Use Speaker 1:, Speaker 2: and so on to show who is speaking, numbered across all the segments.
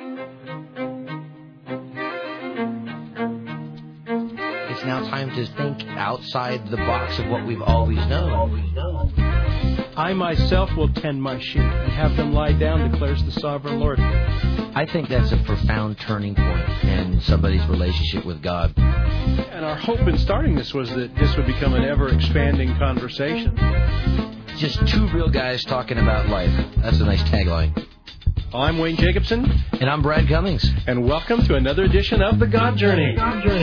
Speaker 1: It's now time to think outside the box of what we've always known.
Speaker 2: I myself will tend my sheep and have them lie down, declares the sovereign Lord.
Speaker 1: I think that's a profound turning point in somebody's relationship with God.
Speaker 2: And our hope in starting this was that this would become an ever-expanding conversation.
Speaker 1: Just two real guys talking about life. That's a nice tagline.
Speaker 2: I'm Wayne Jacobson.
Speaker 1: And I'm Brad Cummings.
Speaker 2: And welcome to another edition of The God Journey.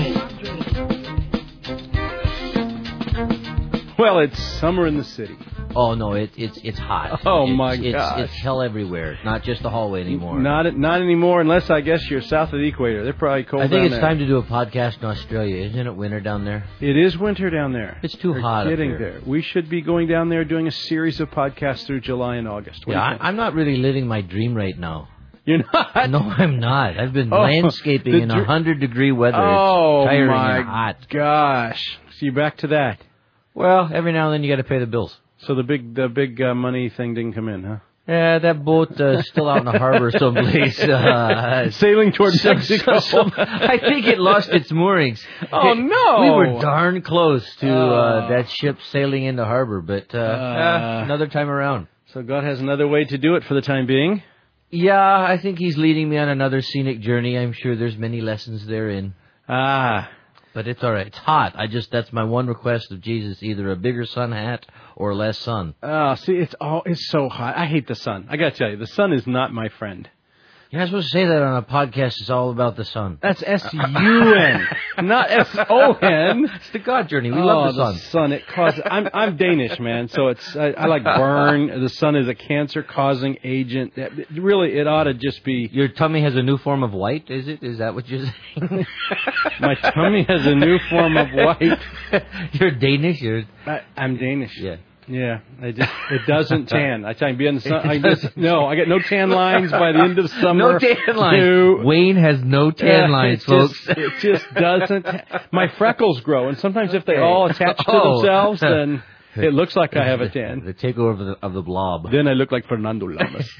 Speaker 2: Well, it's summer in the city.
Speaker 1: Oh, no, it's hot.
Speaker 2: Oh, my gosh.
Speaker 1: It's hell everywhere, not just the hallway anymore.
Speaker 2: Not anymore, unless I guess you're south of the equator. They're probably cold down there.
Speaker 1: I think it's time to do a podcast in Australia. Isn't it winter down there?
Speaker 2: It is winter down there.
Speaker 1: It's too hot up
Speaker 2: getting
Speaker 1: here.
Speaker 2: There. We should be going down there doing a series of podcasts through July and August.
Speaker 1: Yeah, I'm not really living my dream right now.
Speaker 2: You're not?
Speaker 1: No, I'm not. I've been landscaping in 100-degree weather.
Speaker 2: Oh,
Speaker 1: it's tiring
Speaker 2: my
Speaker 1: and hot.
Speaker 2: Gosh. So you're back to that.
Speaker 1: Well, every now and then you got to pay the bills.
Speaker 2: So the big money thing didn't come in, huh?
Speaker 1: Yeah, that boat still out in the harbor someplace.
Speaker 2: Sailing towards Mexico.
Speaker 1: I think it lost its moorings.
Speaker 2: Oh, no!
Speaker 1: We were darn close to that ship sailing into harbor, but another time around.
Speaker 2: So God has another way to do it for the time being?
Speaker 1: Yeah, I think He's leading me on another scenic journey. I'm sure there's many lessons therein. But it's all right. It's hot. That's my one request of Jesus, either a bigger sun hat or less sun.
Speaker 2: See, it's so hot. I hate the sun. I got to tell you, the sun is not my friend.
Speaker 1: You're not supposed to say that on a podcast. It's all about the sun.
Speaker 2: That's S-U-N, not S-O-N.
Speaker 1: It's the God Journey. We love the sun.
Speaker 2: The sun. It causes. I'm Danish, man, so I like burn. The sun is a cancer-causing agent. It ought to just be.
Speaker 1: Your tummy has a new form of white, is it? Is that what you're saying?
Speaker 2: My tummy has a new form of white.
Speaker 1: You're Danish?
Speaker 2: I'm Danish.
Speaker 1: Yeah.
Speaker 2: Yeah, it doesn't tan. I tell you, be in the sun. I get no tan lines by the end of summer.
Speaker 1: No tan lines. Wayne has no tan lines, folks.
Speaker 2: It just doesn't. My freckles grow, and sometimes if they all attach to themselves, then it looks like I have a tan.
Speaker 1: The takeover of the blob.
Speaker 2: Then I look like Fernando Lamas.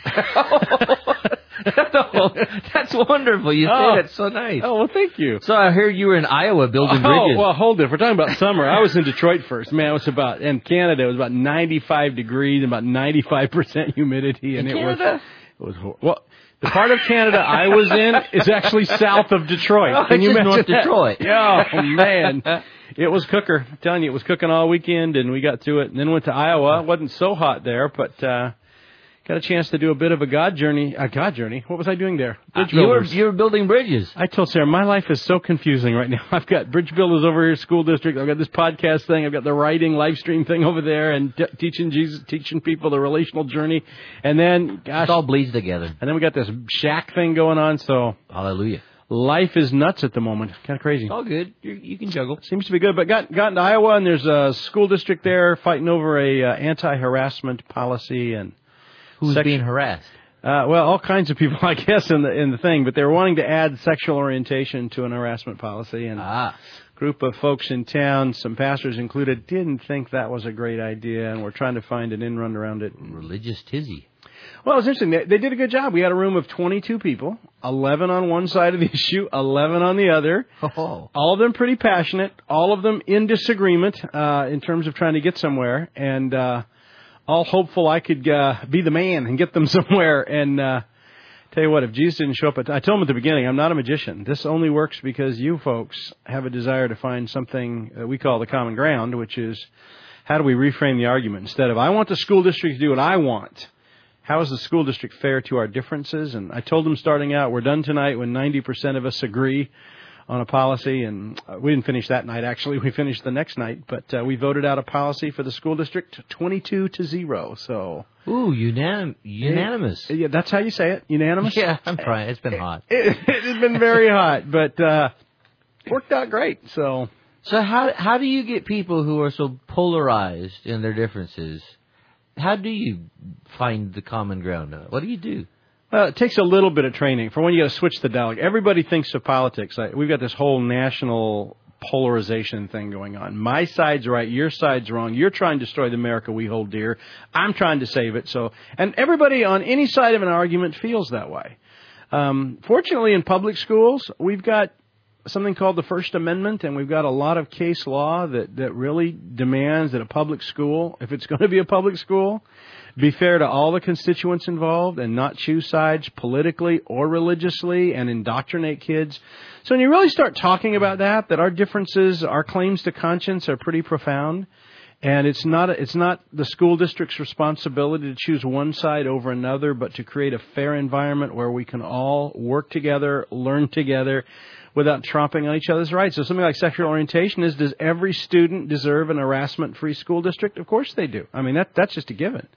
Speaker 1: No, that's wonderful. You say that's so nice.
Speaker 2: Oh, well, thank you.
Speaker 1: So I heard you were in Iowa building bridges.
Speaker 2: Oh, well, hold it. If we're talking about summer, I was in Detroit first. Man, in Canada, it was about 95 degrees and about 95% humidity. And
Speaker 1: Canada?
Speaker 2: It was horrible. Well, the part of Canada I was in is actually south of Detroit.
Speaker 1: Oh,
Speaker 2: Can you imagine
Speaker 1: North
Speaker 2: that?
Speaker 1: Detroit.
Speaker 2: Yeah, oh, man. It was cooker. I'm telling you, it was cooking all weekend, and we got through it. And then went to Iowa. It wasn't so hot there, but got a chance to do a bit of a God journey. What was I doing there? Bridge builders.
Speaker 1: You were building bridges.
Speaker 2: I told Sarah, my life is so confusing right now. I've got bridge builders over here, school district. I've got this podcast thing. I've got the writing, live stream thing over there, and teaching people the relational journey. And then,
Speaker 1: it all bleeds together.
Speaker 2: And then we got this shack thing going on. So,
Speaker 1: hallelujah.
Speaker 2: Life is nuts at the moment. Kind of crazy.
Speaker 1: All good. You can juggle.
Speaker 2: Seems to be good. But got into Iowa, and there's a school district there fighting over a anti-harassment policy and.
Speaker 1: Who's being harassed?
Speaker 2: Well, all kinds of people, I guess, in the thing. But they're wanting to add sexual orientation to an harassment policy. And a group of folks in town, some pastors included, didn't think that was a great idea. And we're trying to find an in-run around it.
Speaker 1: Religious tizzy.
Speaker 2: Well, it was interesting. They did a good job. We had a room of 22 people, 11 on one side of the issue, 11 on the other.
Speaker 1: Oh.
Speaker 2: All of them pretty passionate. All of them in disagreement in terms of trying to get somewhere. And all hopeful I could be the man and get them somewhere. And tell you what, if Jesus didn't show up, I told him at the beginning, I'm not a magician. This only works because you folks have a desire to find something that we call the common ground, which is how do we reframe the argument? Instead of, I want the school district to do what I want, how is the school district fair to our differences? And I told them starting out, we're done tonight when 90% of us agree on a policy, and we didn't finish that night, actually. We finished the next night, but we voted out a policy for the school district 22-0, so...
Speaker 1: Ooh, unanimous.
Speaker 2: Yeah, that's how you say it, unanimous?
Speaker 1: Yeah, I'm trying. It's been hot.
Speaker 2: It's been very hot, but worked out great, so...
Speaker 1: So how do you get people who are so polarized in their differences? How do you find the common ground? What do you do?
Speaker 2: Well, it takes a little bit of training. For one, you got to switch the dialogue. Everybody thinks of politics. We've got this whole national polarization thing going on. My side's right, your side's wrong. You're trying to destroy the America we hold dear. I'm trying to save it. And everybody on any side of an argument feels that way. Fortunately, in public schools, we've got something called the First Amendment, and we've got a lot of case law that really demands that a public school, if it's going to be a public school, be fair to all the constituents involved and not choose sides politically or religiously and indoctrinate kids. So when you really start talking about that our differences, our claims to conscience are pretty profound. And it's not the school district's responsibility to choose one side over another, but to create a fair environment where we can all work together, learn together, without tromping on each other's rights. So something like sexual orientation is, does every student deserve an harassment-free school district? Of course they do. I mean, that's just a given.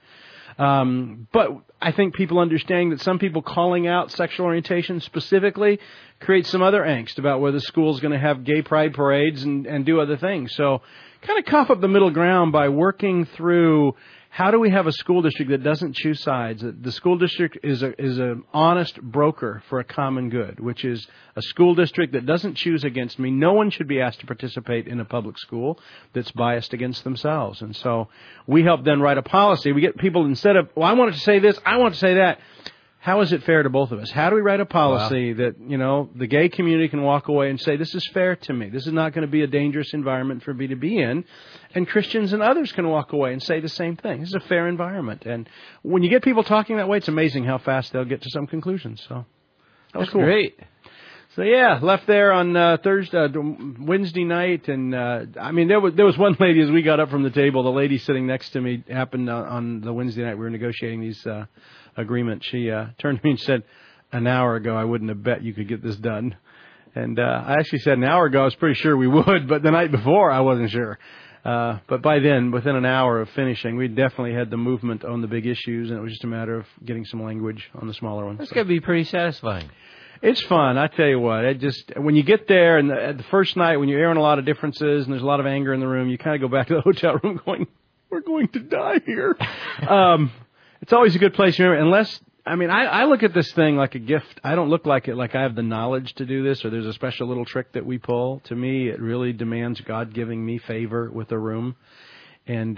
Speaker 2: But I think people understanding that some people calling out sexual orientation specifically creates some other angst about whether the school's going to have gay pride parades and do other things. So kind of cough up the middle ground by working through how do we have a school district that doesn't choose sides. The school district is an honest broker for a common good, which is a school district that doesn't choose against me. No one should be asked to participate in a public school that's biased against themselves. And so we help then write a policy. We get people, instead of, well, I wanted to say this, I want to say that. How is it fair to both of us? How do we write a policy that, the gay community can walk away and say, this is fair to me. This is not going to be a dangerous environment for me to be in. And Christians and others can walk away and say the same thing. This is a fair environment. And when you get people talking that way, it's amazing how fast they'll get to some conclusions. So that was cool.
Speaker 1: Great.
Speaker 2: So yeah, left there on Wednesday night, and there was one lady as we got up from the table. The lady sitting next to me happened on the Wednesday night we were negotiating these agreements. She turned to me and said, "An hour ago, I wouldn't have bet you could get this done." And I actually said an hour ago I was pretty sure we would, but the night before I wasn't sure. But by then, within an hour of finishing, we definitely had the movement on the big issues, and it was just a matter of getting some language on the smaller ones.
Speaker 1: That's got to be pretty satisfying.
Speaker 2: It's fun, I tell you what. When you get there and at the first night, when you're airing a lot of differences and there's a lot of anger in the room, you kind of go back to the hotel room going, "We're going to die here." It's always a good place to remember, I look at this thing like a gift. I don't look like I have the knowledge to do this or there's a special little trick that we pull. To me, it really demands God giving me favor with a room. And,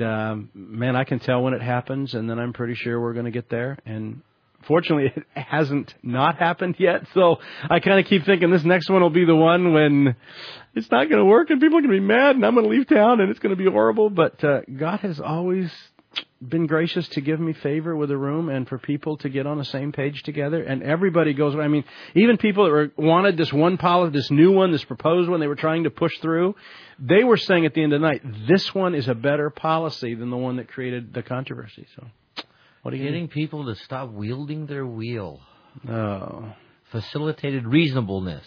Speaker 2: I can tell when it happens, and then I'm pretty sure we're going to get there. And fortunately, it hasn't not happened yet. So I kind of keep thinking this next one will be the one when it's not going to work and people are going to be mad and I'm going to leave town and it's going to be horrible. But God has always been gracious to give me favor with a room and for people to get on the same page together. And everybody goes, even people that wanted this one policy, this new one, this proposed one they were trying to push through, they were saying at the end of the night, this one is a better policy than the one that created the controversy. So what are you
Speaker 1: getting people to stop wielding their wheel?
Speaker 2: Oh.
Speaker 1: Facilitated reasonableness.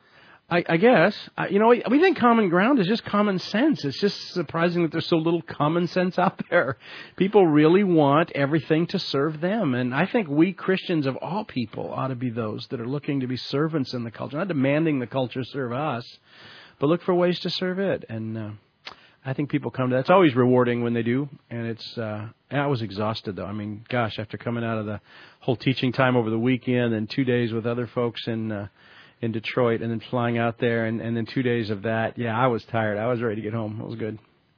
Speaker 2: I guess. We think common ground is just common sense. It's just surprising that there's so little common sense out there. People really want everything to serve them. And I think we Christians of all people ought to be those that are looking to be servants in the culture, not demanding the culture serve us, but look for ways to serve it. And I think people come to that. It's always rewarding when they do. And I was exhausted, though. After coming out of the whole teaching time over the weekend and 2 days with other folks in Detroit and then flying out there and then 2 days of that. Yeah, I was tired. I was ready to get home. It was good.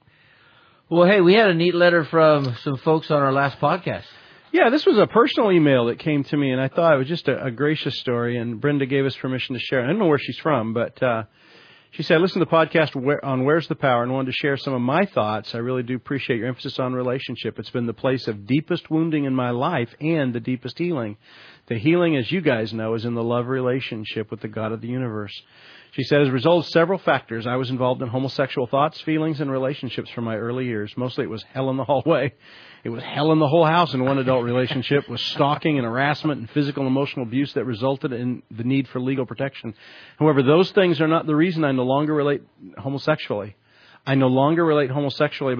Speaker 1: Well, hey, we had a neat letter from some folks on our last podcast.
Speaker 2: Yeah, this was a personal email that came to me, and I thought it was just a gracious story, and Brenda gave us permission to share it. I don't know where she's from, but she said, "Listen to the podcast on Where's the Power and wanted to share some of my thoughts. I really do appreciate your emphasis on relationship. It's been the place of deepest wounding in my life and the deepest healing. The healing, as you guys know, is in the love relationship with the God of the universe." She said, as a result of several factors, I was involved in homosexual thoughts, feelings, and relationships from my early years. Mostly it was hell in the hallway. It was hell in the whole house in one adult relationship with stalking and harassment and physical and emotional abuse that resulted in the need for legal protection. However, those things are not the reason I no longer relate homosexually. I no longer relate homosexually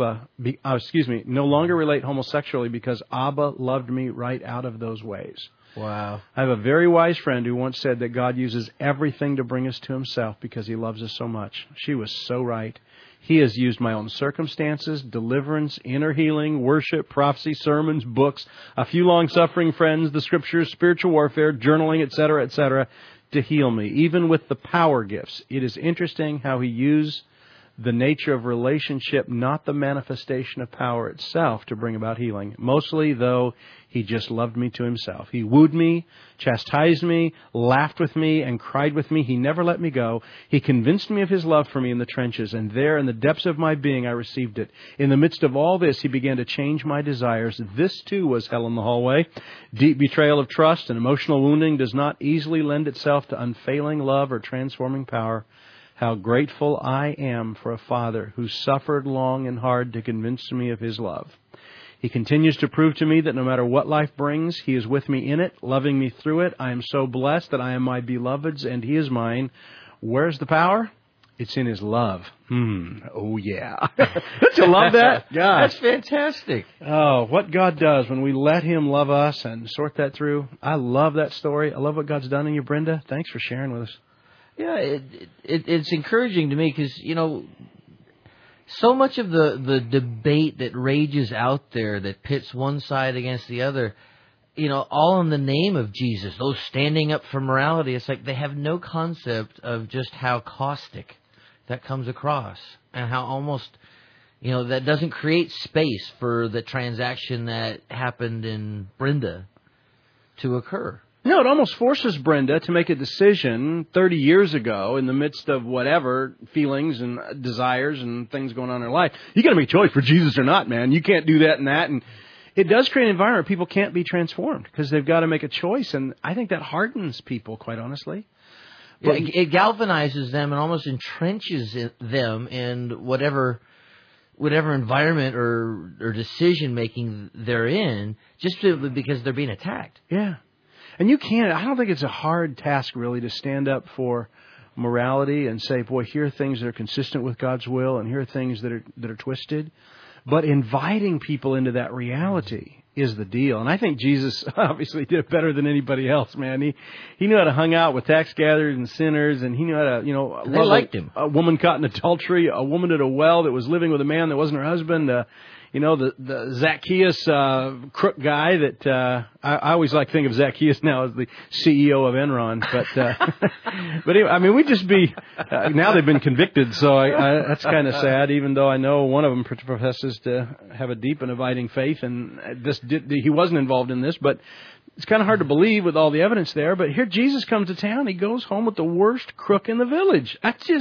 Speaker 2: no longer relate homosexually because Abba loved me right out of those ways.
Speaker 1: Wow.
Speaker 2: I have a very wise friend who once said that God uses everything to bring us to himself because he loves us so much. She was so right. He has used my own circumstances, deliverance, inner healing, worship, prophecy, sermons, books, a few long-suffering friends, the scriptures, spiritual warfare, journaling, etc., to heal me, even with the power gifts. It is interesting how he used the nature of relationship, not the manifestation of power itself to bring about healing. Mostly, though, he just loved me to himself. He wooed me, chastised me, laughed with me, and cried with me. He never let me go. He convinced me of his love for me in the trenches, and there in the depths of my being I received it. In the midst of all this, he began to change my desires. This, too, was hell in the hallway. Deep betrayal of trust and emotional wounding does not easily lend itself to unfailing love or transforming power. How grateful I am for a Father who suffered long and hard to convince me of his love. He continues to prove to me that no matter what life brings, he is with me in it, loving me through it. I am so blessed that I am my beloved's and he is mine. Where's the power? It's in his love. Oh, yeah. Don't you love that?
Speaker 1: Gosh. That's fantastic.
Speaker 2: Oh, what God does when we let him love us and sort that through. I love that story. I love what God's done in you, Brenda. Thanks for sharing with us.
Speaker 1: Yeah, it's encouraging to me because, so much of the debate that rages out there that pits one side against the other, all in the name of Jesus, those standing up for morality, it's like they have no concept of just how caustic that comes across and how almost, that doesn't create space for the transaction that happened in Brenda to occur.
Speaker 2: No, it almost forces Brenda to make a decision 30 years ago in the midst of whatever feelings and desires and things going on in her life. You got to make a choice for Jesus or not, man. You can't do that and that. And it does create an environment where people can't be transformed because they've got to make a choice. And I think that hardens people, quite honestly.
Speaker 1: But it galvanizes them and almost entrenches them in whatever environment or decision making they're in, just because they're being attacked.
Speaker 2: Yeah. And I don't think it's a hard task, really, to stand up for morality and say, boy, here are things that are consistent with God's will and here are things that are twisted. But inviting people into that reality is the deal. And I think Jesus obviously did it better than anybody else, man. He knew how to hang out with tax gatherers and sinners, and he knew how to,
Speaker 1: they liked him.
Speaker 2: A woman caught in adultery, a woman at a well that was living with a man that wasn't her husband, the Zacchaeus crook guy that I always like to think of Zacchaeus now as the CEO of Enron, but anyway, we'd just be now they've been convicted, so that's kind of sad. Even though I know one of them professes to have a deep and abiding faith, and he wasn't involved in this, but it's kind of hard to believe with all the evidence there. But here Jesus comes to town, he goes home with the worst crook in the village.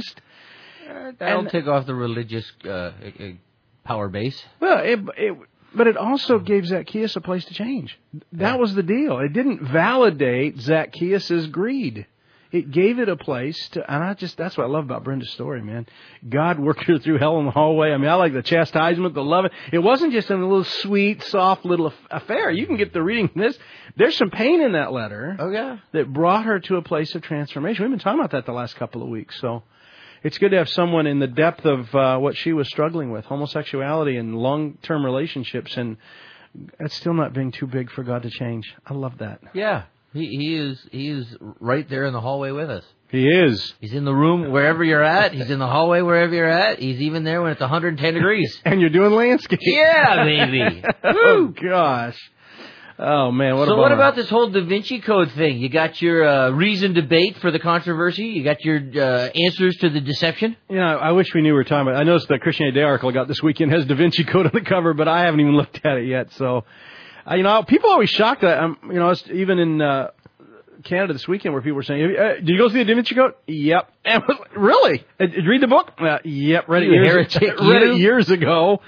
Speaker 1: That'll take off the religious power base.
Speaker 2: Well, but it also gave Zacchaeus a place to change. That was the deal. It didn't validate Zacchaeus' greed. It gave it a place to, and that's what I love about Brenda's story, man. God worked her through hell in the hallway. I like the chastisement, the love. It wasn't just a little sweet, soft little affair. You can get the reading from this. There's some pain in that letter.
Speaker 1: Oh, yeah.
Speaker 2: That brought her to a place of transformation. We've been talking about that the last couple of weeks, so it's good to have someone in the depth of what she was struggling with, homosexuality and long-term relationships, and that's still not being too big for God to change. I love that.
Speaker 1: Yeah, he is right there in the hallway with us.
Speaker 2: He is.
Speaker 1: He's in the room wherever you're at. He's in the hallway wherever you're at. He's even there when it's 110 degrees.
Speaker 2: And you're doing landscape.
Speaker 1: Yeah, baby.
Speaker 2: Oh, gosh. Oh, man, what a bummer.
Speaker 1: What about this whole Da Vinci Code thing? You got your reasoned debate for the controversy? You got your answers to the deception?
Speaker 2: Yeah, I wish we knew we were talking about it. I noticed the Christianity Today article I got this weekend has Da Vinci Code on the cover, but I haven't even looked at it yet. So, people are always shocked that, it's even in Canada this weekend where people were saying, did you go see the Da Vinci Code? Yep. And really? Did you read the book? Yep, read it years ago.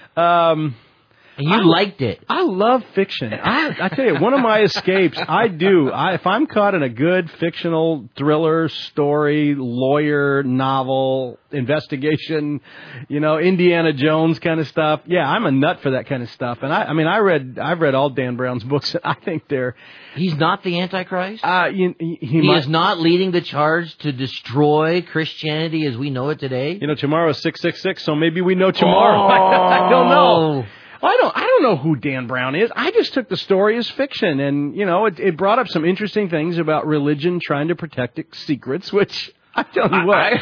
Speaker 1: And you liked it.
Speaker 2: I love fiction. I tell you, one of my escapes, if I'm caught in a good fictional thriller, story, lawyer, novel, investigation, Indiana Jones kind of stuff. Yeah, I'm a nut for that kind of stuff. And I've read all Dan Brown's books. I think
Speaker 1: He's not the Antichrist?
Speaker 2: He
Speaker 1: is not leading the charge to destroy Christianity as we know it today?
Speaker 2: Tomorrow's 666, so maybe we know tomorrow. I don't know. I don't know who Dan Brown is. I just took the story as fiction, and it brought up some interesting things about religion trying to protect its secrets, which I tell you what.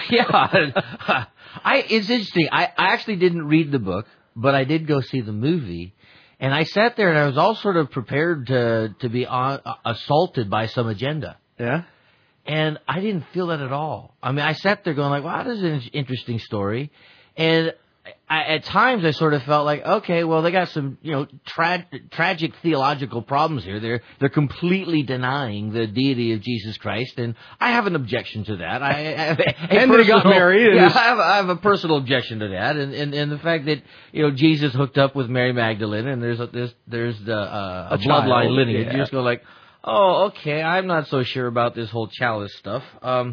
Speaker 1: It's interesting. I actually didn't read the book, but I did go see the movie, and I sat there and I was all sort of prepared to be assaulted by some agenda.
Speaker 2: Yeah.
Speaker 1: And I didn't feel that at all. I sat there going like, wow, this is an interesting story. And at times I sort of felt like, okay, well, they got some, tragic theological problems here. They're completely denying the deity of Jesus Christ, and I have an objection to that.
Speaker 2: And they got married.
Speaker 1: Yeah, I have a personal objection to that, and the fact that Jesus hooked up with Mary Magdalene, and there's a bloodline lineage. Yeah. You just go like, oh, okay, I'm not so sure about this whole chalice stuff.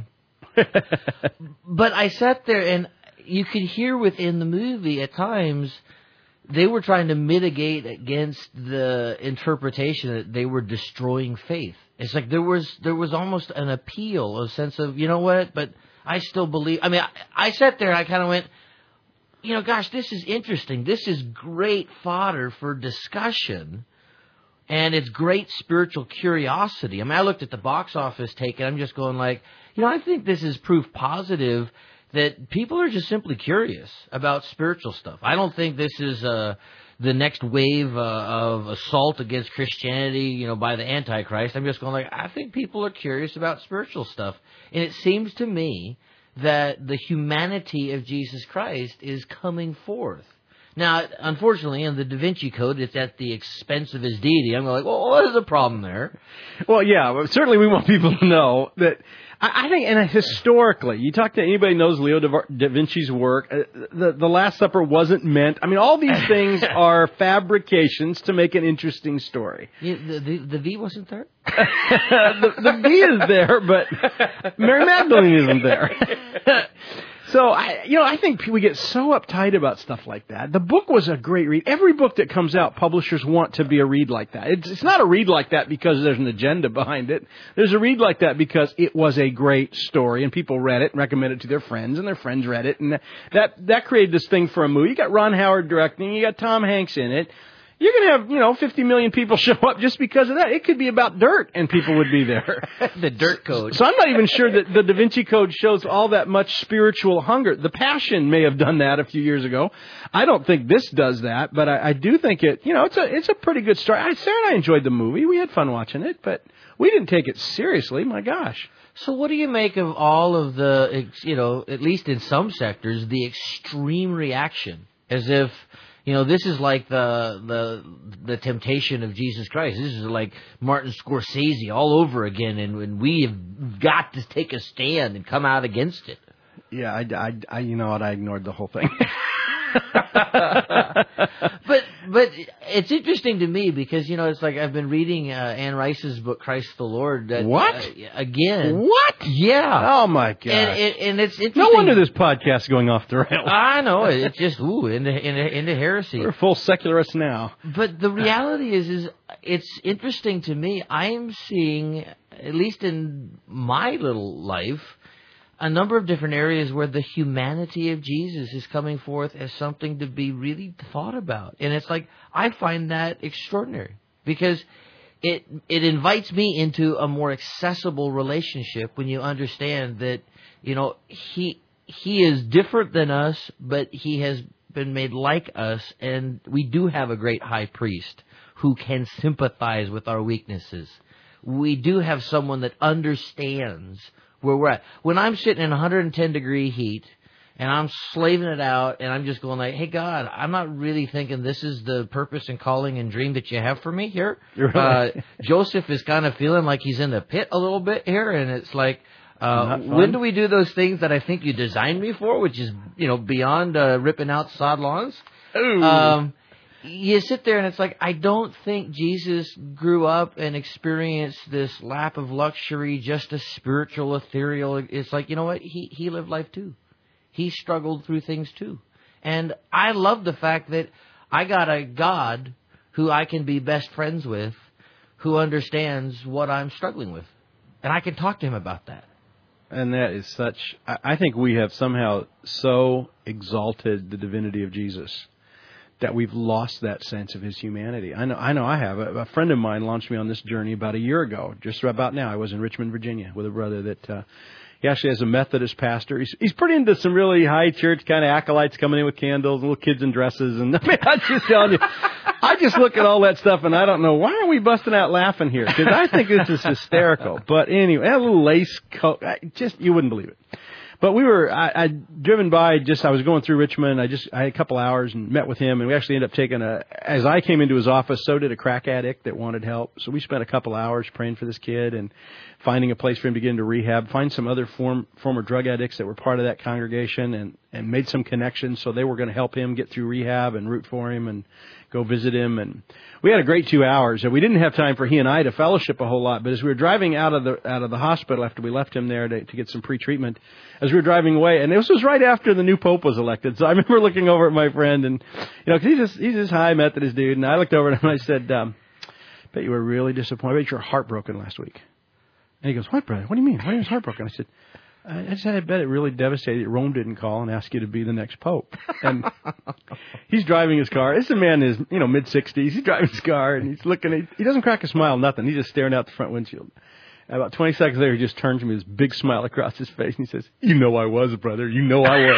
Speaker 1: But I sat there and you could hear within the movie at times they were trying to mitigate against the interpretation that they were destroying faith. It's like there was almost an appeal, a sense of, you know what, but I still believe. I mean, I sat there and I kind of went, gosh, this is interesting. This is great fodder for discussion, and it's great spiritual curiosity. I mean, I looked at the box office take, and I'm just going like, I think this is proof positive that people are just simply curious about spiritual stuff. I don't think this is the next wave of assault against Christianity, by the Antichrist. I'm just going like, I think people are curious about spiritual stuff. And it seems to me that the humanity of Jesus Christ is coming forth. Now, unfortunately, in the Da Vinci Code, it's at the expense of his deity. I'm like, well, what is the problem there?
Speaker 2: Well, yeah, certainly we want people to know that. I think, and historically, you talk to anybody who knows Leo da Vinci's work, the Last Supper wasn't meant. I mean, all these things are fabrications to make an interesting story.
Speaker 1: The V wasn't there?
Speaker 2: the V is there, but Mary Magdalene isn't there. So, I think we get so uptight about stuff like that. The book was a great read. Every book that comes out, publishers want to be a read like that. It's not a read like that because there's an agenda behind it. There's a read like that because it was a great story, and people read it and recommended it to their friends, and their friends read it, and that created this thing for a movie. You got Ron Howard directing, you got Tom Hanks in it. You're going to have, 50 million people show up just because of that. It could be about dirt, and people would be there.
Speaker 1: The dirt code.
Speaker 2: So I'm not even sure that the Da Vinci Code shows all that much spiritual hunger. The Passion may have done that a few years ago. I don't think this does that, but I do think it's a pretty good story. Sarah and I enjoyed the movie. We had fun watching it, but we didn't take it seriously. My gosh.
Speaker 1: So what do you make of all of the, at least in some sectors, the extreme reaction, as if, this is like the temptation of Jesus Christ. This is like Martin Scorsese all over again, and we have got to take a stand and come out against it.
Speaker 2: Yeah, I you know what? I ignored the whole thing.
Speaker 1: But it's interesting to me because, it's like I've been reading Anne Rice's book, Christ the Lord.
Speaker 2: What?
Speaker 1: Again.
Speaker 2: What?
Speaker 1: Yeah.
Speaker 2: Oh, my God.
Speaker 1: And it's interesting.
Speaker 2: No wonder this podcast is going off the rails.
Speaker 1: I know. It's just, into heresy.
Speaker 2: We're full secularists now.
Speaker 1: But the reality is it's interesting to me. I am seeing, at least in my little life, a number of different areas where the humanity of Jesus is coming forth as something to be really thought about. And it's like, I find that extraordinary because it invites me into a more accessible relationship when you understand that, he is different than us, but he has been made like us, and we do have a great high priest who can sympathize with our weaknesses. We do have someone that understands where we're at. When I'm sitting in 110-degree heat and I'm slaving it out and I'm just going like, hey, God, I'm not really thinking this is the purpose and calling and dream that you have for me here.
Speaker 2: Right.
Speaker 1: Joseph is kind of feeling like he's in the pit a little bit here, and it's like, when do we do those things that I think you designed me for, which is, beyond ripping out sod lawns?
Speaker 2: Ooh.
Speaker 1: You sit there and it's like, I don't think Jesus grew up and experienced this lap of luxury, just a spiritual, ethereal. It's like, you know what? He lived life too. He struggled through things too. And I love the fact that I got a God who I can be best friends with, who understands what I'm struggling with. And I can talk to him about that.
Speaker 2: And that is such, I think we have somehow so exalted the divinity of Jesus that we've lost that sense of his humanity. I know I have. A friend of mine launched me on this journey about a year ago, just about now. I was in Richmond, Virginia, with a brother that he actually has a Methodist pastor. He's pretty into some really high church kind of acolytes coming in with candles and little kids in dresses. And I'm just telling you, I just look at all that stuff and I don't know, why are we busting out laughing here? Because I think this is hysterical. But anyway, a little lace coat, you wouldn't believe it. But I'd driven by I was going through Richmond. I had a couple hours and met with him, and we actually ended up taking as I came into his office, so did a crack addict that wanted help. So we spent a couple hours praying for this kid and finding a place for him to get into rehab, find some other former drug addicts that were part of that congregation and made some connections so they were going to help him get through rehab and root for him and go visit him. And we had a great 2 hours. And we didn't have time for he and I to fellowship a whole lot, but as we were driving out of the hospital after we left him there to get some pre-treatment, as we were driving away, and this was right after the new pope was elected. So I remember looking over at my friend, and because he's this high Methodist dude, and I looked over at him and I said, "Bet you were really disappointed. I bet you were heartbroken last week." And he goes, "What, brother? What do you mean? Why are you heartbroken?" I said, I bet it really devastated that Rome didn't call and ask you to be the next pope." And he's driving his car. This man is, mid-60s. He's driving his car, and he's looking. He doesn't crack a smile, nothing. He's just staring out the front windshield. And about 20 seconds later, he just turns to me with this big smile across his face, and he says, "You know I was, brother. You know I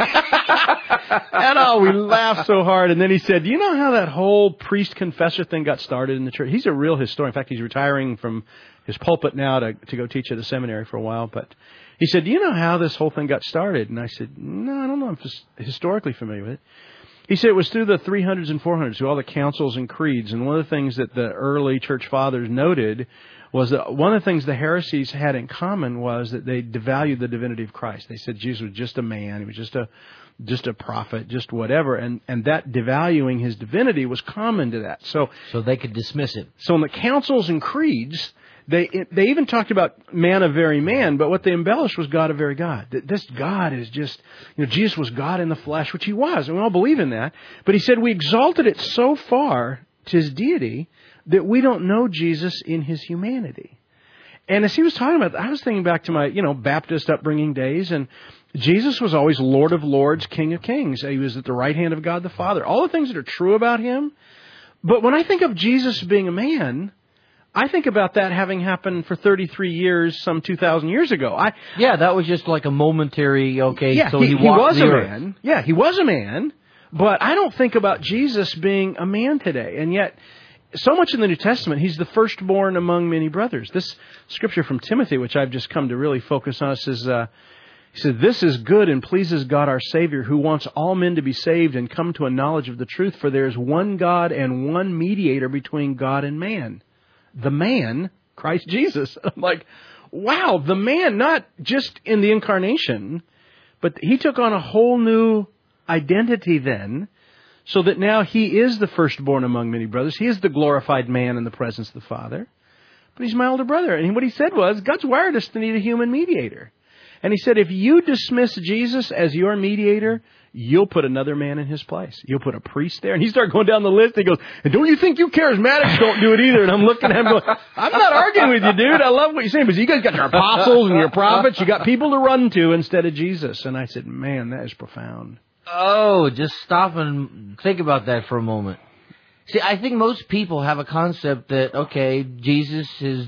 Speaker 2: was." And we laughed so hard. And then he said, "Do you know how that whole priest-confessor thing got started in the church?" He's a real historian. In fact, he's retiring from his pulpit now to go teach at a seminary for a while. But he said, "Do you know how this whole thing got started?" And I said, "No, I don't know. I'm just historically familiar with it." He said it was through the 300s and 400s, through all the councils and creeds. And one of the things that the early church fathers noted was that one of the things the heresies had in common was that they devalued the divinity of Christ. They said Jesus was just a man. He was just a prophet, just whatever. And that devaluing his divinity was common to that. So
Speaker 1: they could dismiss it.
Speaker 2: So in the councils and creeds, they even talked about man of very man, but what they embellished was God of very God. That this God is just, Jesus was God in the flesh, which he was, and we all believe in that. But he said we exalted it so far to his deity that we don't know Jesus in his humanity. And as he was talking about that, I was thinking back to my, Baptist upbringing days, and Jesus was always Lord of Lords, King of Kings. He was at the right hand of God the Father. All the things that are true about him. But when I think of Jesus being a man, I think about that having happened for 33 years, some 2,000 years ago.
Speaker 1: That was just like a momentary,
Speaker 2: he was a man. Yeah, he was a man. But I don't think about Jesus being a man today. And yet, so much in the New Testament, he's the firstborn among many brothers. This scripture from Timothy, which I've just come to really focus on, says, he said, "This is good and pleases God our Savior, who wants all men to be saved and come to a knowledge of the truth. For there is one God and one mediator between God and man, the man, Christ Jesus." I'm like, wow, the man, not just in the incarnation, but he took on a whole new identity then, so that now he is the firstborn among many brothers. He is the glorified man in the presence of the Father. But he's my older brother. And what he said was, God's wired us to need a human mediator. And he said, if you dismiss Jesus as your mediator, you'll put another man in his place. You'll put a priest there. And he started going down the list. He goes, "And don't you think you charismatics don't do it either?" And I'm looking at him going, "I'm not arguing with you, dude. I love what you're saying. But you guys got your apostles and your prophets. You got people to run to instead of Jesus." And I said, man, that is profound.
Speaker 1: Oh, just stop and think about that for a moment. See, I think most people have a concept that, okay, Jesus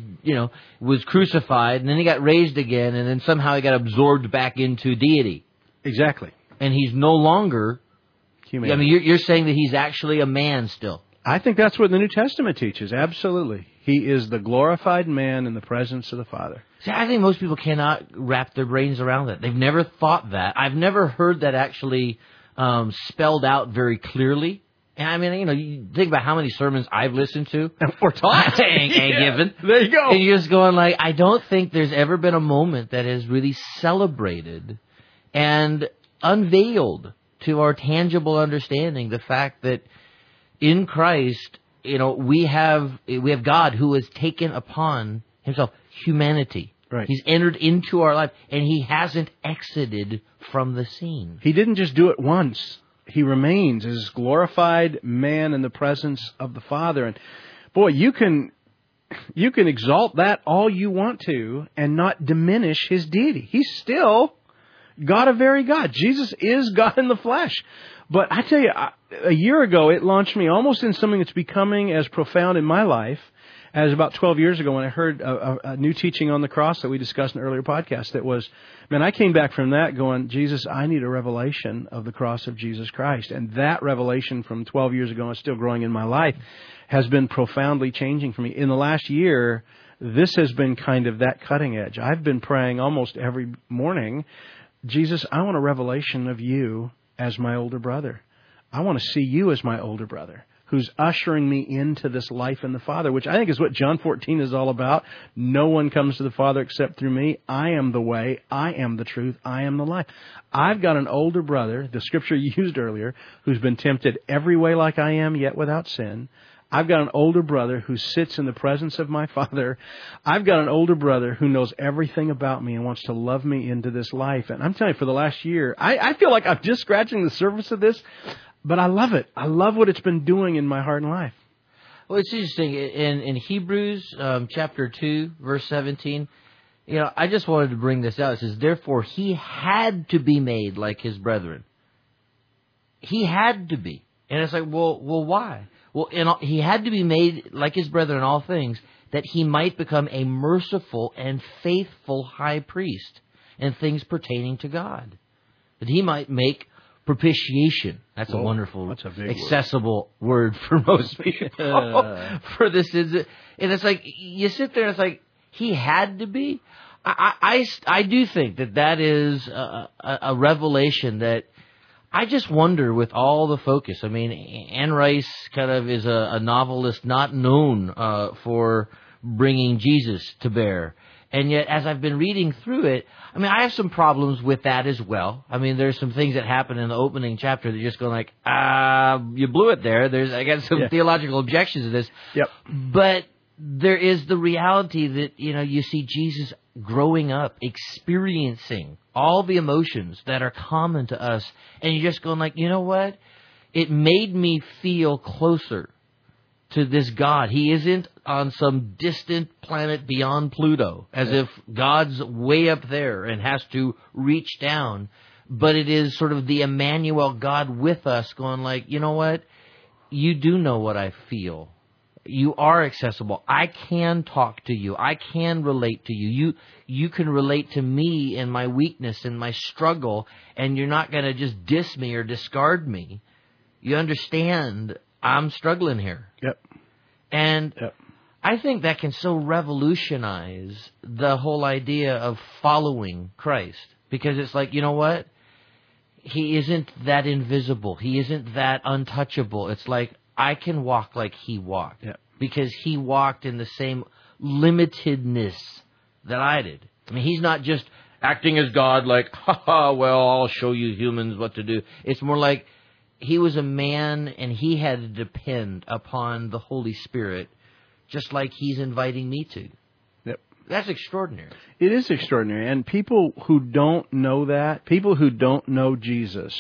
Speaker 1: was crucified, and then he got raised again, and then somehow he got absorbed back into deity.
Speaker 2: Exactly.
Speaker 1: And he's no longer
Speaker 2: human.
Speaker 1: I mean, you're saying that he's actually a man still.
Speaker 2: I think that's what the New Testament teaches. Absolutely. He is the glorified man in the presence of the Father.
Speaker 1: See, I think most people cannot wrap their brains around that. They've never thought that. I've never heard that actually spelled out very clearly. And I mean, you think about how many sermons I've listened to
Speaker 2: or taught
Speaker 1: and given.
Speaker 2: There you go.
Speaker 1: And you're just going like, I don't think there's ever been a moment that has really celebrated and unveiled to our tangible understanding the fact that in Christ, we have God who has taken upon himself humanity.
Speaker 2: Right.
Speaker 1: He's entered into our life, and he hasn't exited from the scene.
Speaker 2: He didn't just do it once. He remains as glorified man in the presence of the Father. And boy, you can exalt that all you want to and not diminish his deity. He's still God of very God. Jesus is God in the flesh. But I tell you, a year ago, it launched me almost in something that's becoming as profound in my life as about 12 years ago when I heard a new teaching on the cross that we discussed in an earlier podcast. That was, man, I came back from that going, Jesus, I need a revelation of the cross of Jesus Christ. And that revelation from 12 years ago, and still growing in my life, has been profoundly changing for me. In the last year, this has been kind of that cutting edge. I've been praying almost every morning, Jesus, I want a revelation of you as my older brother. I want to see you as my older brother, who's ushering me into this life in the Father, which I think is what John 14 is all about. No one comes to the Father except through me. I am the way. I am the truth. I am the life. I've got an older brother, the scripture you used earlier, who's been tempted every way like I am, yet without sin. I've got an older brother who sits in the presence of my Father. I've got an older brother who knows everything about me and wants to love me into this life. And I'm telling you, for the last year, I feel like I'm just scratching the surface of this. But I love it. I love what it's been doing in my heart and life.
Speaker 1: Well, it's interesting. In Hebrews chapter 2, verse 17, I just wanted to bring this out. It says, therefore, he had to be made like his brethren. He had to be. And it's like, well, why? Well, he had to be made like his brethren in all things, that he might become a merciful and faithful high priest in things pertaining to God. That he might make propitiation. That's a wonderful, accessible word for most people. For this is, and it's like you sit there and it's like he had to be. I do think that is a revelation that I just wonder with all the focus. I mean, Anne Rice kind of is a novelist not known for bringing Jesus to bear. And yet, as I've been reading through it, I mean, I have some problems with that as well. I mean, there's some things that happen in the opening chapter that just go like, you blew it there. I got some theological objections to this.
Speaker 2: Yep.
Speaker 1: But there is the reality that, you see Jesus growing up, experiencing all the emotions that are common to us. And you're just going like, you know what? It made me feel closer to this God. He isn't on some distant planet beyond Pluto, as if God's way up there and has to reach down. But it is sort of the Emmanuel God with us going like, you know what? You do know what I feel. You are accessible. I can talk to you. I can relate to you. You can relate to me and my weakness and my struggle, and you're not going to just diss me or discard me. You understand I'm struggling here.
Speaker 2: Yep.
Speaker 1: And I think that can so revolutionize the whole idea of following Christ. Because it's like, you know what? He isn't that invisible. He isn't that untouchable. It's like, I can walk like he walked.
Speaker 2: Yep.
Speaker 1: Because he walked in the same limitedness that I did. I mean, he's not just acting as God like, well, I'll show you humans what to do. It's more like, he was a man, and he had to depend upon the Holy Spirit, just like he's inviting me to.
Speaker 2: Yep.
Speaker 1: That's extraordinary.
Speaker 2: It is extraordinary. And people who don't know that, people who don't know Jesus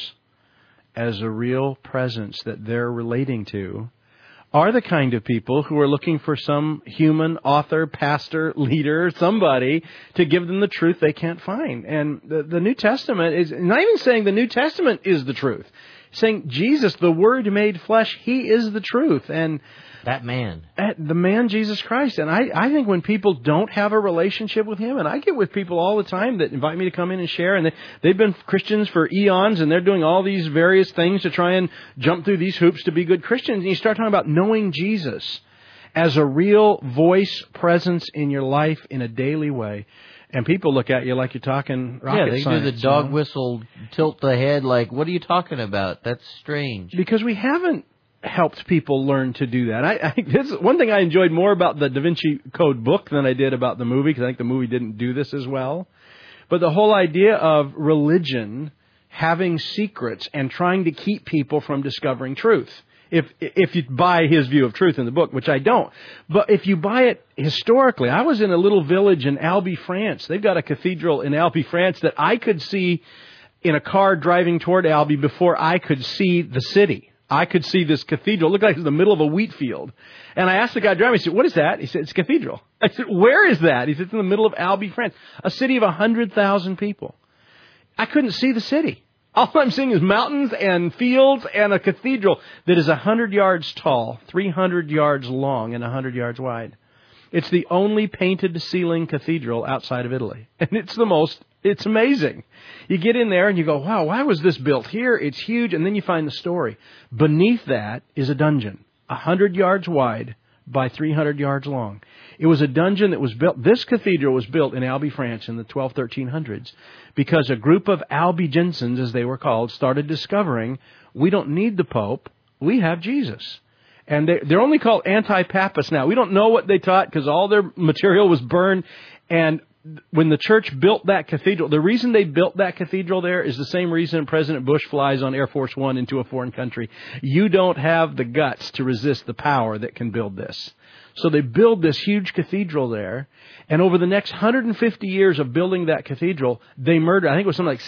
Speaker 2: as a real presence that they're relating to, are the kind of people who are looking for some human author, pastor, leader, somebody to give them the truth they can't find. And the New Testament is not even saying the New Testament is the truth. Saying Jesus, the Word made flesh, He is the truth. And
Speaker 1: that man.
Speaker 2: The man, Jesus Christ. And I think when people don't have a relationship with Him, and I get with people all the time that invite me to come in and share, and they've been Christians for eons, and they're doing all these various things to try and jump through these hoops to be good Christians. And you start talking about knowing Jesus as a real voice presence in your life in a daily way. And people look at you like you're talking rocket science.
Speaker 1: Yeah, they do the dog whistle, tilt the head like, what are you talking about? That's strange.
Speaker 2: Because we haven't helped people learn to do that. I think this is one thing I enjoyed more about the Da Vinci Code book than I did about the movie, because I think the movie didn't do this as well. But the whole idea of religion having secrets and trying to keep people from discovering truth. If you buy his view of truth in the book, which I don't. But if you buy it historically, I was in a little village in Albi, France. They've got a cathedral in Albi, France that I could see in a car driving toward Albi before I could see the city. I could see this cathedral. It looked like it was in the middle of a wheat field. And I asked the guy driving, I said, what is that? He said, it's a cathedral. I said, where is that? He said, it's in the middle of Albi, France, a city of 100,000 people. I couldn't see the city. All I'm seeing is mountains and fields and a cathedral that is 100 yards tall, 300 yards long, and 100 yards wide. It's the only painted ceiling cathedral outside of Italy. And it's amazing. You get in there and you go, wow, why was this built here? It's huge. And then you find the story. Beneath that is a dungeon, 100 yards wide, by 300 yards long. It was a dungeon that was built. This cathedral was built in Albi, France in the 1300s because a group of Albigensians, as they were called, started discovering we don't need the Pope, we have Jesus. And they're only called anti-papists now. We don't know what they taught because all their material was burned. And when the church built that cathedral, the reason they built that cathedral there is the same reason President Bush flies on Air Force One into a foreign country. You don't have the guts to resist the power that can build this. So they build this huge cathedral there. And over the next 150 years of building that cathedral, they murdered, I think it was something like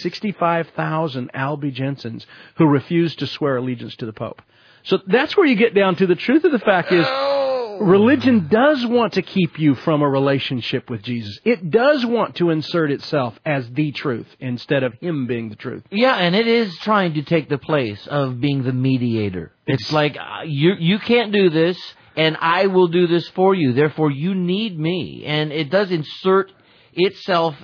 Speaker 2: 65,000 Albigensians who refused to swear allegiance to the Pope. So that's where you get down to the truth of the fact is religion does want to keep you from a relationship with Jesus. It does want to insert itself as the truth instead of Him being the truth.
Speaker 1: Yeah, and it is trying to take the place of being the mediator. It's like, you can't do this, and I will do this for you. Therefore, you need me. And it does insert itself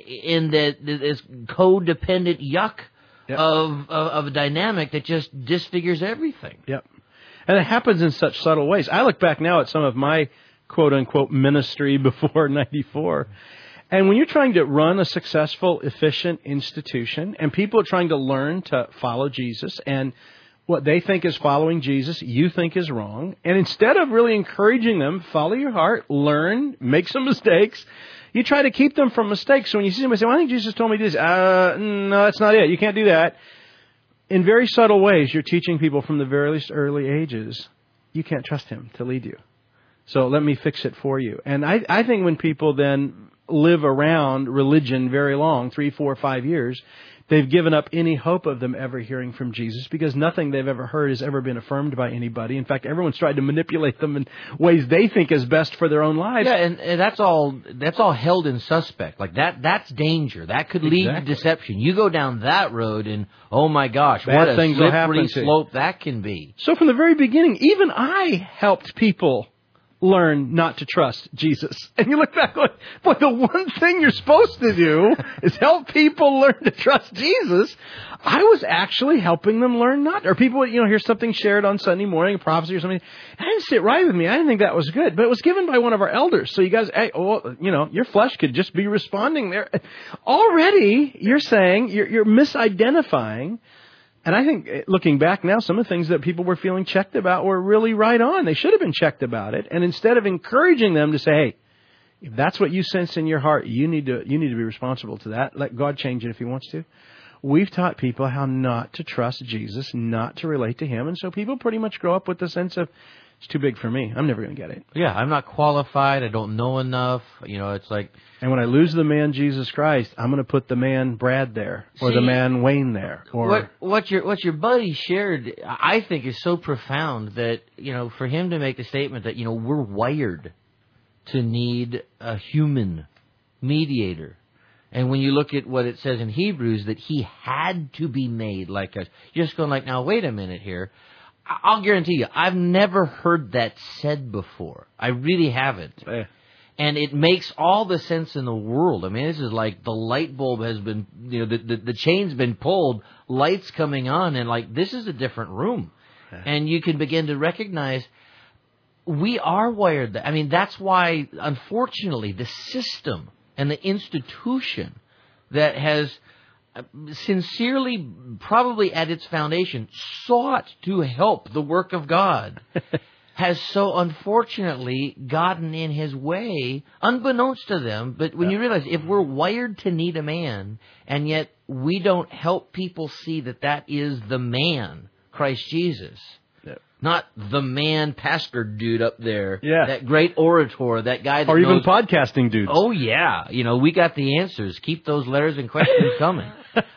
Speaker 1: in this codependent yuck. Yep. Of a dynamic that just disfigures everything.
Speaker 2: Yep. And it happens in such subtle ways. I look back now at some of my quote-unquote ministry before 94. And when you're trying to run a successful, efficient institution, and people are trying to learn to follow Jesus, and what they think is following Jesus, you think is wrong. And instead of really encouraging them, follow your heart, learn, make some mistakes, you try to keep them from mistakes. So when you see somebody say, well, I think Jesus told me this. No, that's not it. You can't do that. In very subtle ways, you're teaching people from the very early ages, you can't trust Him to lead you. So let me fix it for you. And I think when people then live around religion very long, 3, 4, 5 years, they've given up any hope of them ever hearing from Jesus because nothing they've ever heard has ever been affirmed by anybody. In fact, everyone's tried to manipulate them in ways they think is best for their own lives.
Speaker 1: Yeah, and that's all held in suspect. Like that's danger. That could lead to deception. You go down that road and, oh my gosh, what a slippery slope that can be.
Speaker 2: So from the very beginning, even I helped people learn not to trust Jesus. And you look back going, boy, the one thing you're supposed to do is help people learn to trust Jesus. I was actually helping them learn not. Or people, hear something shared on Sunday morning, a prophecy or something. It didn't sit right with me. I didn't think that was good. But it was given by one of our elders. So you guys, your flesh could just be responding there. Already, you're saying, you're misidentifying. And I think, looking back now, some of the things that people were feeling checked about were really right on. They should have been checked about it. And instead of encouraging them to say, hey, if that's what you sense in your heart, you need to be responsible to that. Let God change it if He wants to. We've taught people how not to trust Jesus, not to relate to Him. And so people pretty much grow up with the sense of, it's too big for me. I'm never going to get it.
Speaker 1: Yeah, I'm not qualified. I don't know enough. It's like...
Speaker 2: And when I lose the man Jesus Christ, I'm going to put the man Brad there, or the man Wayne there. Or
Speaker 1: what your buddy shared, I think, is so profound that, for him to make the statement that, we're wired to need a human mediator. And when you look at what it says in Hebrews, that He had to be made like us. You're just going like, now, wait a minute here. I'll guarantee you, I've never heard that said before. I really haven't.
Speaker 2: Yeah.
Speaker 1: And it makes all the sense in the world. I mean, this is like the light bulb has been, the chain's been pulled, lights coming on, and like, this is a different room. Yeah. And you can begin to recognize we are wired. I mean, that's why, unfortunately, the system and the institution that has sincerely, probably at its foundation, sought to help the work of God, has so unfortunately gotten in His way, unbeknownst to them. But when you realize, if we're wired to need a man, and yet we don't help people see that is the man, Christ Jesus, not the man pastor dude up there, that great orator, that guy that
Speaker 2: or
Speaker 1: knows,
Speaker 2: even podcasting dudes.
Speaker 1: Oh, yeah. We got the answers. Keep those letters and questions coming.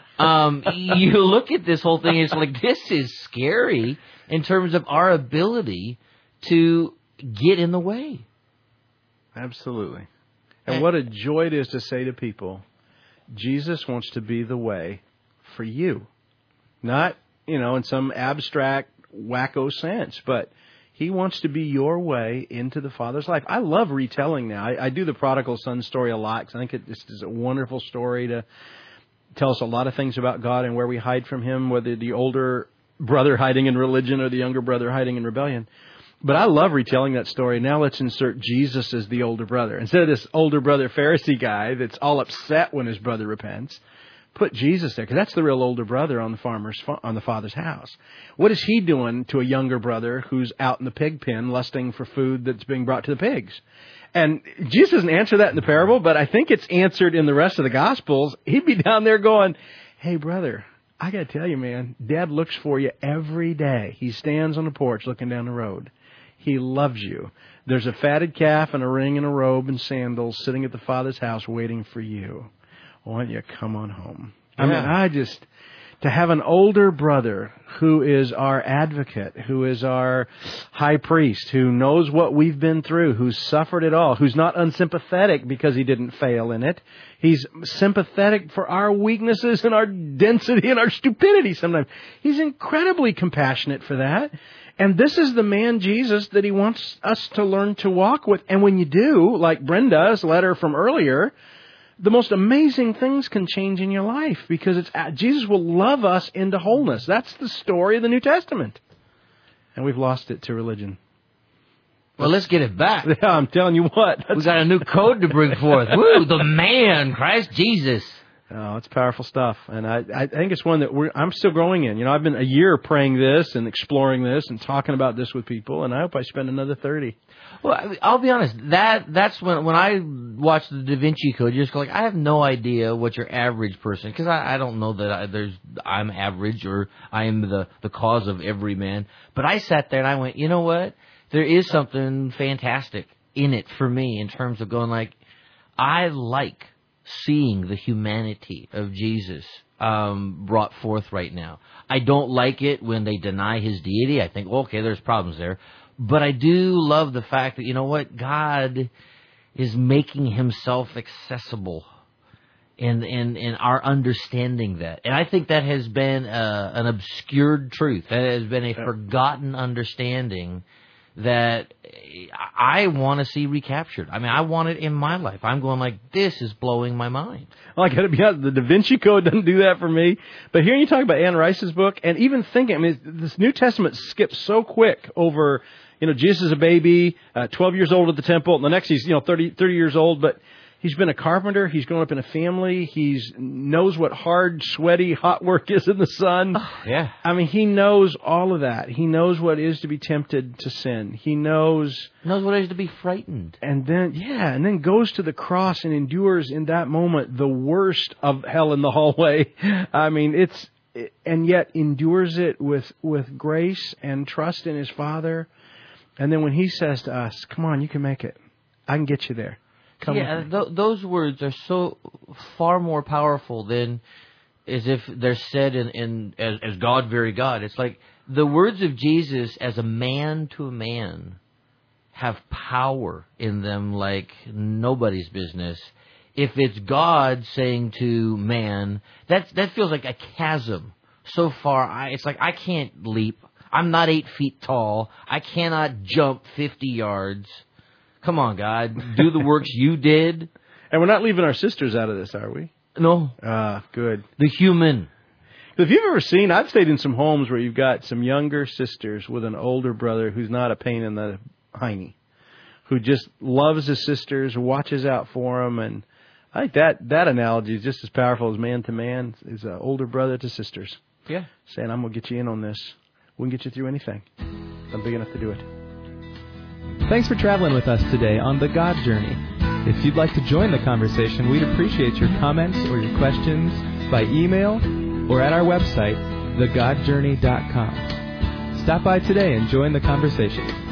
Speaker 1: You look at this whole thing, it's like, this is scary in terms of our ability to get in the way.
Speaker 2: Absolutely. And what a joy it is to say to people, Jesus wants to be the way for you. Not, in some abstract, wacko sense, but He wants to be your way into the Father's life. I love retelling now. I do the prodigal son story a lot because I think this is a wonderful story to tell us a lot of things about God and where we hide from Him, whether the older brother hiding in religion or the younger brother hiding in rebellion. But I love retelling that story. Now let's insert Jesus as the older brother. Instead of this older brother Pharisee guy that's all upset when his brother repents, put Jesus there, because that's the real older brother on the father's house. What is he doing to a younger brother who's out in the pig pen lusting for food that's being brought to the pigs? And Jesus doesn't answer that in the parable, but I think it's answered in the rest of the Gospels. He'd be down there going, hey, brother, I got to tell you, man, Dad looks for you every day. He stands on the porch looking down the road. He loves you. There's a fatted calf and a ring and a robe and sandals sitting at the Father's house waiting for you. Why don't you come on home?
Speaker 1: Yeah.
Speaker 2: I mean, to have an older brother who is our advocate, who is our high priest, who knows what we've been through, who's suffered it all, who's not unsympathetic because he didn't fail in it. He's sympathetic for our weaknesses and our density and our stupidity sometimes. He's incredibly compassionate for that. And this is the man, Jesus, that he wants us to learn to walk with. And when you do, like Brenda's letter from earlier, the most amazing things can change in your life, because Jesus will love us into wholeness. That's the story of the New Testament. And we've lost it to religion.
Speaker 1: Well, let's get it back.
Speaker 2: Yeah, I'm telling you what.
Speaker 1: We got a new code to bring forth. Woo, the man, Christ Jesus.
Speaker 2: Oh, it's powerful stuff. And I think it's one that I'm still growing in. You know, I've been a year praying this and exploring this and talking about this with people, and I hope I spend another 30.
Speaker 1: Well, I'll be honest. That's when I watch the Da Vinci Code, you just go like, I have no idea what your average person, because I don't know that I'm average or I am the cause of every man. But I sat there and I went, you know what? There is something fantastic in it for me in terms of going like, I like seeing the humanity of Jesus brought forth right now. I don't like it when they deny his deity. I think, okay, there's problems there. But I do love the fact that, you know what, God is making himself accessible and our understanding that. And I think that has been an obscured truth. That has been a forgotten understanding that I want to see recaptured. I mean, I want it in my life. I'm going like, this is blowing my mind.
Speaker 2: Well, I got to be honest, the Da Vinci Code doesn't do that for me. But hearing you talk about Anne Rice's book, and even thinking, I mean, this New Testament skips so quick over, you know, Jesus is a baby, 12 years old at the temple, and the next he's, 30 years old, but he's been a carpenter, he's grown up in a family, he knows what hard, sweaty, hot work is in the sun.
Speaker 1: Oh, yeah.
Speaker 2: I mean, he knows all of that. He knows what it is to be tempted to sin. He knows
Speaker 1: what it is to be frightened.
Speaker 2: And then goes to the cross and endures in that moment the worst of hell in the hallway. I mean, and yet endures it with grace and trust in his Father. And then when he says to us, come on, you can make it. I can get you there.
Speaker 1: Those words are so far more powerful than as if they're said as God, very God. It's like the words of Jesus as a man to a man have power in them like nobody's business. If it's God saying to man, that feels like a chasm so far. It's like I can't leap. I'm not 8 feet tall. I cannot jump 50 yards. Come on, God. Do the works you did.
Speaker 2: And we're not leaving our sisters out of this, are we?
Speaker 1: No.
Speaker 2: Good.
Speaker 1: The human.
Speaker 2: If you've ever seen, I've stayed in some homes where you've got some younger sisters with an older brother who's not a pain in the hiney, who just loves his sisters, watches out for them. And I think that analogy is just as powerful as man to man, is an older brother to sisters.
Speaker 1: Yeah.
Speaker 2: Saying, I'm going to get you in on this. We can get you through anything. I'm big enough to do it.
Speaker 3: Thanks for traveling with us today on The God Journey. If you'd like to join the conversation, we'd appreciate your comments or your questions by email or at our website, thegodjourney.com. Stop by today and join the conversation.